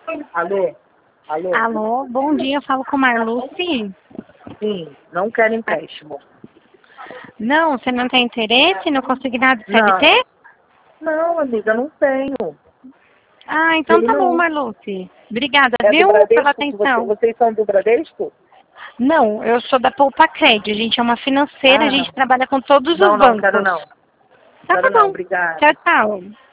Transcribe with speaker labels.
Speaker 1: Alô? Alô?
Speaker 2: Alô, bom dia, eu falo com Marluce.
Speaker 1: Sim, não quero empréstimo.
Speaker 2: Não, você não tem interesse no consignado
Speaker 1: Não,
Speaker 2: CLT?
Speaker 1: não, amiga, não tenho.
Speaker 2: Ah, então
Speaker 1: Ele
Speaker 2: tá bom,
Speaker 1: não.
Speaker 2: Marluce. Obrigada,
Speaker 1: É do
Speaker 2: viu, pela
Speaker 1: Bradesco?
Speaker 2: atenção.
Speaker 1: Vocês são do Bradesco?
Speaker 2: Não, eu sou da Poupa Cred, a gente é uma financeira, a
Speaker 1: Ah,
Speaker 2: gente trabalha com todos os
Speaker 1: não, não, quero
Speaker 2: bancos.
Speaker 1: não.
Speaker 2: Então tá
Speaker 1: Quero não,
Speaker 2: bom.
Speaker 1: obrigada.
Speaker 2: Tchau, tchau.